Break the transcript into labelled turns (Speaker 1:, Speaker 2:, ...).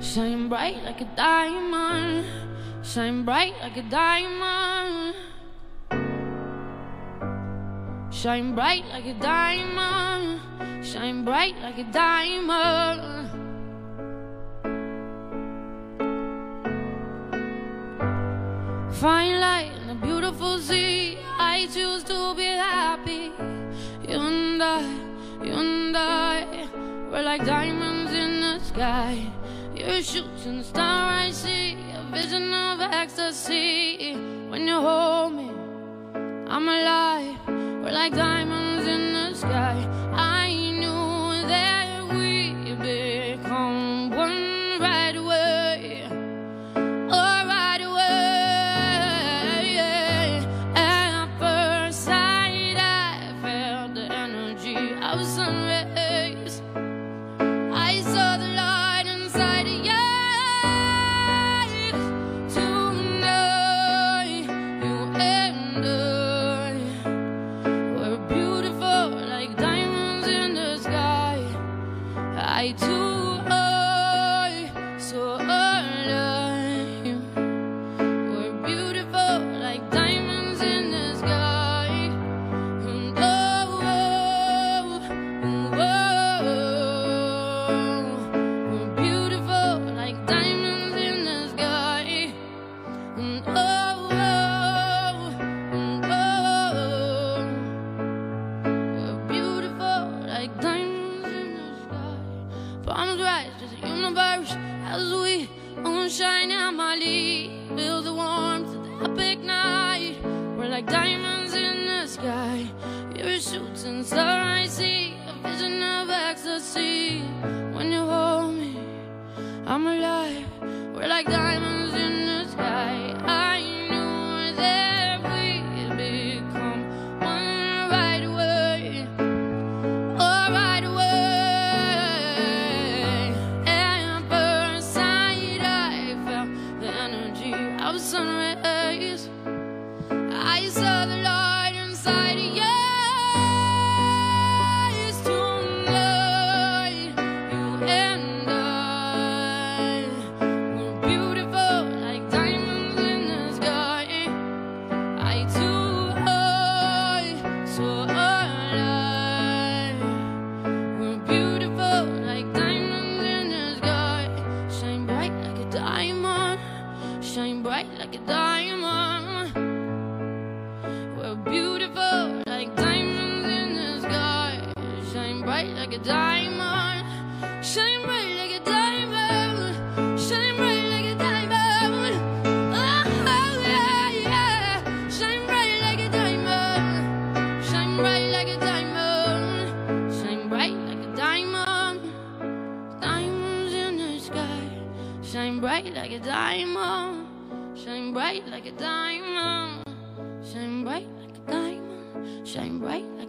Speaker 1: Shine bright like a diamond. Shine bright like a diamond. Shine bright like a diamond. Shine bright like a diamond. Fine light in a beautiful sea. I choose to be happy. You and I, we're like diamonds in the sky. You're a shooting star, I see a vision of ecstasy. When you hold me, I'm alive. We're like diamonds in the sky. I knew that we'd become one right away. Oh, right away. At first sight, I felt the energy of sun rays. I saw the light inside of your eyes. Tonight, you and I were beautiful like diamonds in the sky. I too, so alive. We're beautiful like diamonds in the sky. And we're beautiful like diamonds in the sky. And we're beautiful like diamonds in the sky. Palms rise to the universe as we moonshine and Molly feel the warmth of the epic night. We're like diamonds in the sky. You're a shooting star, I see a vision of ecstasy. When you hold me, I'm alive. We're like diamonds in the sky. I knew that we'd become one right away. Oh, right away. At first sight, I felt the energy of sun rays. I saw the light inside of your eyes. Tonight, you and I were beautiful like diamonds in the sky. I too, so alive. We're beautiful like diamonds in the sky. Shine bright like a diamond. Shine bright like a diamond. We're beautiful like diamonds in the sky. Shine bright like a diamond. Shine bright like a diamond. Shine bright like a diamond. Oh, yeah, yeah. Shine bright like a diamond. Shine bright like a diamond. Shine bright like a diamond. Diamonds in the sky. Shine bright like a diamond. Shine bright like a diamond. Shine bright like a diamond. Shine bright